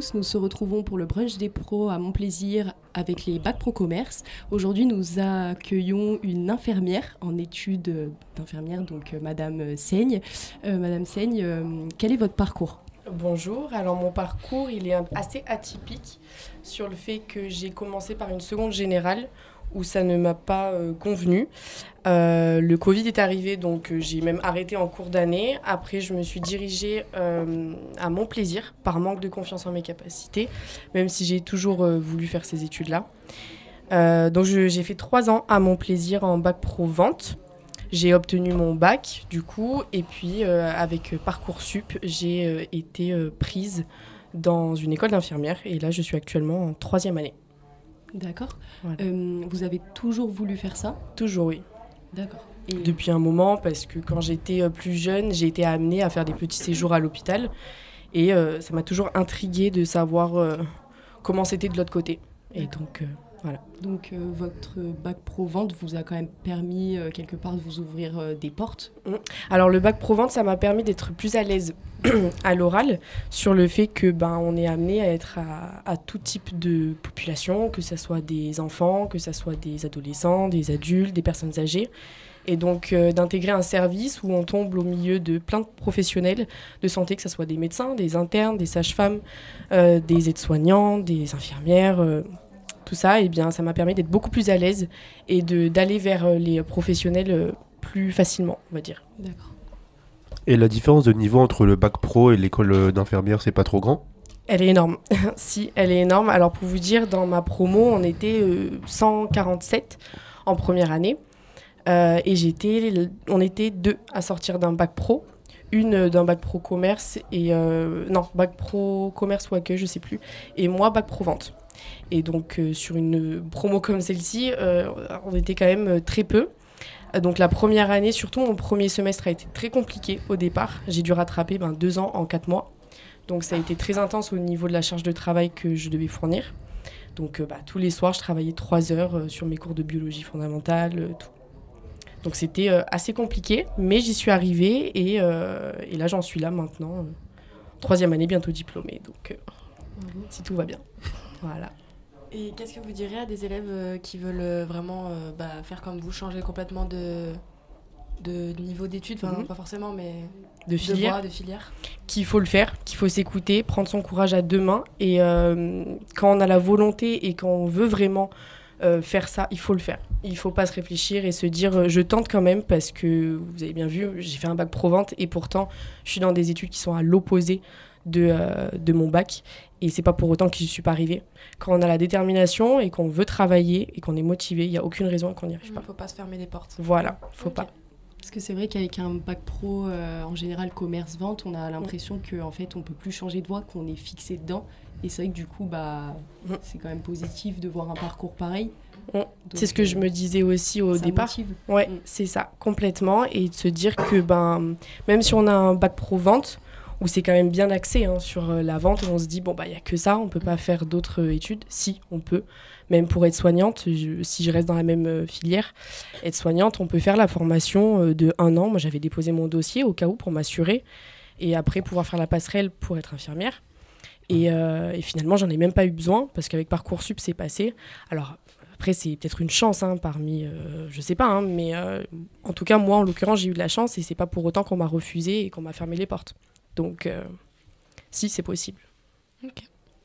tous, nous se retrouvons pour le brunch des pros à Montplaisir avec les Bac Pro Commerce. Aujourd'hui, nous accueillons une infirmière en études d'infirmière, donc Madame Seigne. Madame Seigne, quel est votre parcours ? Bonjour, alors mon parcours il est assez atypique sur le fait que j'ai commencé par une seconde générale où ça ne m'a pas convenu. Le Covid est arrivé, donc j'ai même arrêté en cours d'année. Après, je me suis dirigée à Montplaisir par manque de confiance en mes capacités, même si j'ai toujours voulu faire ces études-là. Donc j'ai fait 3 ans à Montplaisir en bac pro vente. J'ai obtenu mon bac, du coup, et puis avec Parcoursup, j'ai été prise dans une école d'infirmière. Et là, je suis actuellement en 3e année. D'accord. Voilà. Vous avez toujours voulu faire ça ? Toujours, oui. D'accord. Depuis un moment, parce que quand j'étais plus jeune, j'ai été amenée à faire des petits séjours à l'hôpital. Et ça m'a toujours intriguée de savoir comment c'était de l'autre côté. Et donc, voilà. Donc, votre bac pro vente vous a quand même permis, quelque part, de vous ouvrir des portes ? Alors, le bac pro vente, ça m'a permis d'être plus à l'aise à l'oral sur le fait que on est amené à être à tout type de population, que ce soit des enfants, que ce soit des adolescents, des adultes, des personnes âgées. Et donc d'intégrer un service où on tombe au milieu de plein de professionnels de santé, que ce soit des médecins, des internes, des sages-femmes, des aides-soignants, des infirmières, tout ça, et bien ça m'a permis d'être beaucoup plus à l'aise et d'aller vers les professionnels plus facilement, on va dire. D'accord. Et la différence de niveau entre le bac pro et l'école d'infirmière, c'est pas trop grand ? Elle est énorme. Si, elle est énorme. Alors pour vous dire, dans ma promo, on était 147 en première année. Et on était 2 à sortir d'un bac pro. Une d'un bac pro commerce et... bac pro commerce ou accueil, je sais plus. Et moi, bac pro vente. Et donc sur une promo comme celle-ci, on était quand même très peu. Donc la première année, surtout mon premier semestre a été très compliqué au départ. J'ai dû rattraper 2 ans en 4 mois. Donc ça a été très intense au niveau de la charge de travail que je devais fournir. Donc tous les soirs, je travaillais 3 heures sur mes cours de biologie fondamentale, tout. Donc c'était assez compliqué, mais j'y suis arrivée et là j'en suis là maintenant. 3e année, bientôt diplômée, donc si tout va bien. Voilà. Et qu'est-ce que vous diriez à des élèves qui veulent vraiment faire comme vous, changer complètement de niveau d'études, pas forcément, mais de filière, qu'il faut le faire, qu'il faut s'écouter, prendre son courage à 2 mains. Et quand on a la volonté et quand on veut vraiment faire ça, il faut le faire. Il ne faut pas se réfléchir et se dire je tente quand même parce que, vous avez bien vu, j'ai fait un bac pro-vente et pourtant je suis dans des études qui sont à l'opposé de mon bac. Et c'est pas pour autant que j'y suis pas arrivée. Quand on a la détermination et qu'on veut travailler et qu'on est motivé, il n'y a aucune raison qu'on n'y arrive pas. Il ne faut pas se fermer des portes. Voilà, faut pas. Parce que c'est vrai qu'avec un bac pro, en général commerce-vente, on a l'impression qu'en fait, on peut plus changer de voie, qu'on est fixé dedans. Et c'est vrai que du coup, c'est quand même positif de voir un parcours pareil. Donc, c'est ce que je me disais aussi au départ. Motive. Ouais, c'est ça, complètement. Et de se dire que même si on a un bac pro vente, où c'est quand même bien axé sur la vente, on se dit, il n'y a que ça, on ne peut pas faire d'autres études. Si, on peut. Même pour être soignante, si je reste dans la même filière, être soignante, on peut faire la formation de 1 an. Moi, j'avais déposé mon dossier au cas où pour m'assurer. Et après, pouvoir faire la passerelle pour être infirmière. Et finalement, j'en ai même pas eu besoin, parce qu'avec Parcoursup, c'est passé. Alors, après, c'est peut-être une chance parmi... je sais pas, mais en tout cas, moi, en l'occurrence, j'ai eu de la chance et c'est pas pour autant qu'on m'a refusé et qu'on m'a fermé les portes. Donc, si, c'est possible. Ok.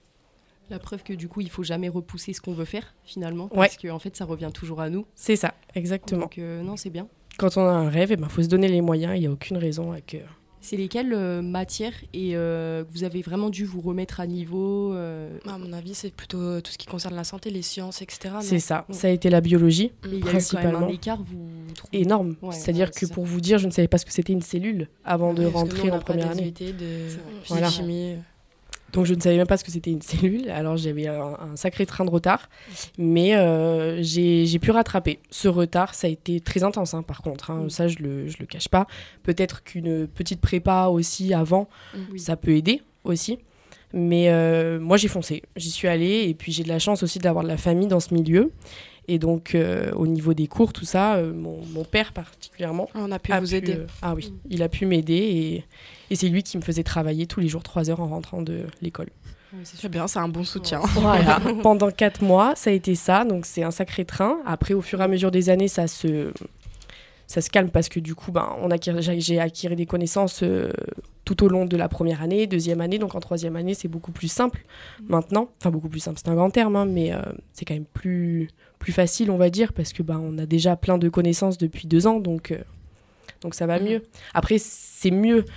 La preuve que du coup, il faut jamais repousser ce qu'on veut faire, finalement, parce qu'en fait, ça revient toujours à nous. C'est ça, exactement. Donc, non, c'est bien. Quand on a un rêve, faut se donner les moyens, il n'y a aucune raison que... C'est lesquelles matières et que vous avez vraiment dû vous remettre à niveau À mon avis, c'est plutôt tout ce qui concerne la santé, les sciences, etc. C'est ça. Ça a été la biologie, et principalement. Il y a eu quand même un écart, vous trouvez... Énorme. Ouais, c'est-à-dire que pour vous dire, je ne savais pas ce que c'était une cellule avant de rentrer en première année. Voilà. Chimie. Donc je ne savais même pas ce que c'était une cellule, alors j'avais un sacré train de retard, mais j'ai pu rattraper. Ce retard, ça a été très intense par contre, ça je le cache pas. Peut-être qu'une petite prépa aussi avant, ça peut aider aussi, mais moi j'ai foncé, j'y suis allée et puis j'ai de la chance aussi d'avoir de la famille dans ce milieu. Et donc, au niveau des cours, tout ça, mon père particulièrement... On a pu vous aider. Ah oui, il a pu m'aider et c'est lui qui me faisait travailler tous les jours 3 heures en rentrant de l'école. Oui, c'est bien, c'est un bon soutien. Voilà. Pendant 4 mois, ça a été ça. Donc, c'est un sacré train. Après, au fur et à mesure des années, ça se calme parce que du coup, j'ai acquis des connaissances tout au long de la première année, deuxième année. Donc, en troisième année, c'est beaucoup plus simple maintenant. Enfin, beaucoup plus simple, c'est un grand terme, hein, mais c'est quand même plus facile, on va dire, parce que on a déjà plein de connaissances depuis 2 ans. Donc ça va mieux. Après, c'est mieux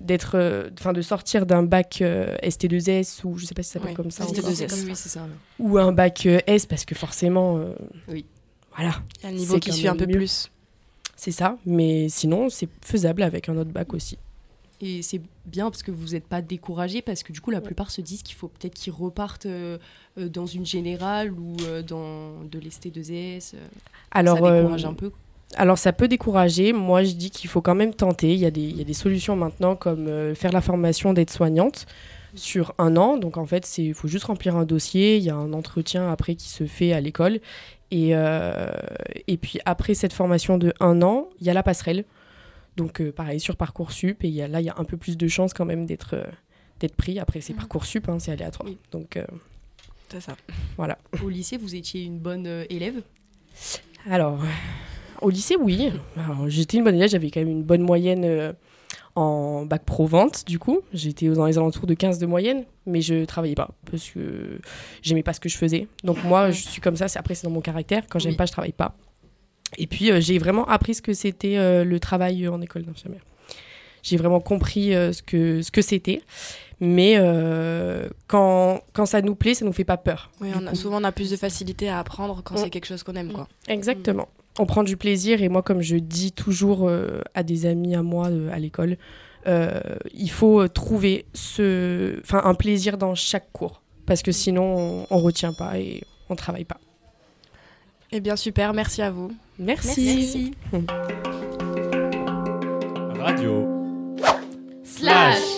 de sortir d'un bac ST2S ou je sais pas si ça s'appelle comme ça. ST2S, oui, c'est ça. Ou un bac S parce que forcément, oui. Voilà. Il y a un niveau qui suit un peu plus. C'est ça, mais sinon, c'est faisable avec un autre bac aussi. Et c'est bien parce que vous n'êtes pas découragés, parce que du coup, la plupart se disent qu'il faut peut-être qu'ils repartent dans une générale ou dans de l'ST2S. Alors, ça décourage un peu. Alors, ça peut décourager. Moi, je dis qu'il faut quand même tenter. Il y a des solutions maintenant, comme faire la formation d'aide-soignante sur 1 an. Donc, en fait, il faut juste remplir un dossier. Il y a un entretien après qui se fait à l'école. Et puis, après cette formation de 1 an, il y a la passerelle. Donc, pareil, sur Parcoursup. Et là, il y a un peu plus de chances quand même d'être pris. Après, c'est Parcoursup, hein, c'est aléatoire. Oui. Donc, c'est ça. Voilà. Au lycée, vous étiez une bonne élève ? Alors, au lycée, oui. Alors, j'étais une bonne élève. J'avais quand même une bonne moyenne en bac pro vente, du coup. J'étais dans les alentours de 15 de moyenne. Mais je travaillais pas parce que j'aimais pas ce que je faisais. Donc, moi, je suis comme ça. Après, c'est dans mon caractère. Quand j'aime pas, je travaille pas. Et puis, j'ai vraiment appris ce que c'était le travail en école d'infirmière. J'ai vraiment compris ce que c'était. Mais quand ça nous plaît, ça nous fait pas peur. Oui, souvent, on a plus de facilité à apprendre quand c'est quelque chose qu'on aime, quoi. Exactement. On prend du plaisir. Et moi, comme je dis toujours à des amis à moi à l'école, il faut trouver un plaisir dans chaque cours. Parce que sinon, on retient pas et on travaille pas. Eh bien, super. Merci à vous. Merci. Radio. /.